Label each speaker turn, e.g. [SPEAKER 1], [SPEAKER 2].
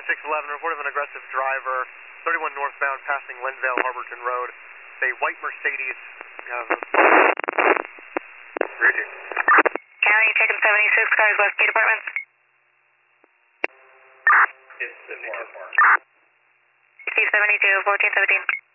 [SPEAKER 1] 2611, report of an aggressive driver, 31 northbound, passing Linvale, Harborton Road. A white Mercedes.
[SPEAKER 2] Reading.
[SPEAKER 3] County, checking 76 cars, West Gate Apartments.
[SPEAKER 2] It's in Mark.
[SPEAKER 3] C72, 1417.